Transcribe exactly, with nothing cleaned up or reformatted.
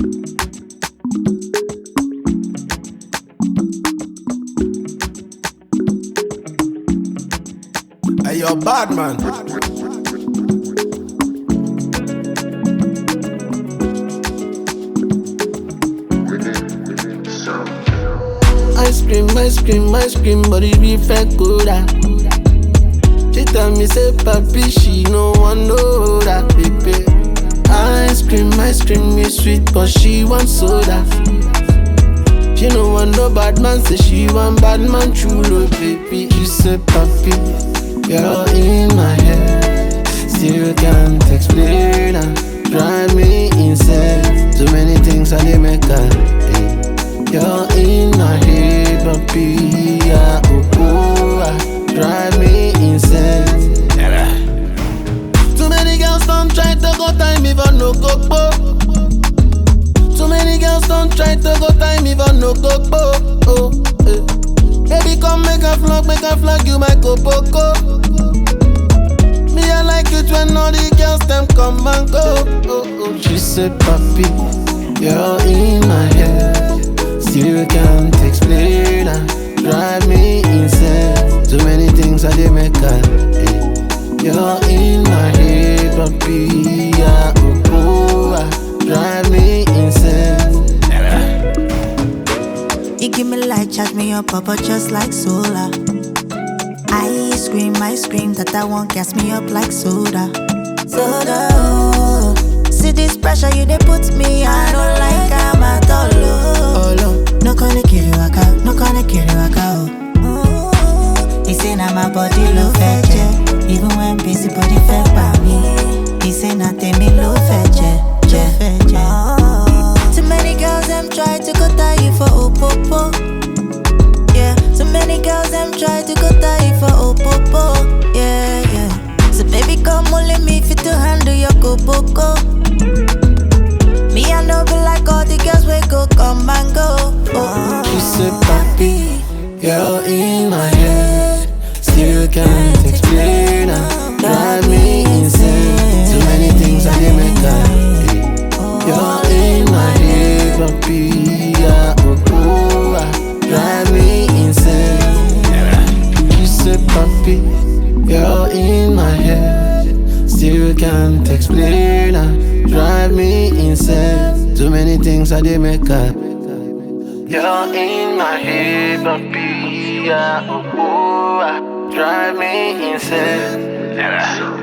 Hey, you're bad, man. Ice cream, ice cream, ice cream, but it be fake good. She tell me say papi, she no want know that baby. Ice cream, ice cream is sweet, but she want soda. She no want no bad man, say she want bad man chulo baby. She say papi, you're in my head, still can't explain her. Drive me insane, too many things I did make her. eh. You're in my head, papi, yeah, oh, oh, ah. Drive me insane. Too many girls don't try to go time even no go. Too many girls don't try to go time even no go. Oh, eh. Baby, come make a vlog, make a vlog, you my kopoko. Me, I like it when all the girls them come and go. Oh, oh. She said, papi, you're in my head, still can't explain her. Drive me insane, too many things I did make her. eh. You're in my head, papi, yeah, oh, oh, ah. Drive me insane. You give me light, charge me up, up, just like solar. I scream, I scream that I won't gas me up like soda. Soda, oh. See this pressure you they put me, I don't like I'm at all. Oh, Oh, no gonna kill you, I got, no gonna kill you, I got. Oh, he say now my body low fetch, even when busy body fed by me. He say nothing me low fetch, fetch. Oh, too many girls them try to go tie you for opopo. Yeah, too many girls them try to go tie you for opopo. Yeah, yeah. So baby come only me fit to handle your kopoko. Me I know be like all the girls we go come and go. Oh, she said, papi, you're in my head, still can't explain her. Drive me insane, too many things I did make her. eh. You're in my head, papi, yeah, oh, oh, ah. Drive me insane. She said, papi, you're in my head, still can't explain her. Drive me insane, too many things I did make her. You're in my head, papi, yeah, oh, oh, ah. Drive me insane.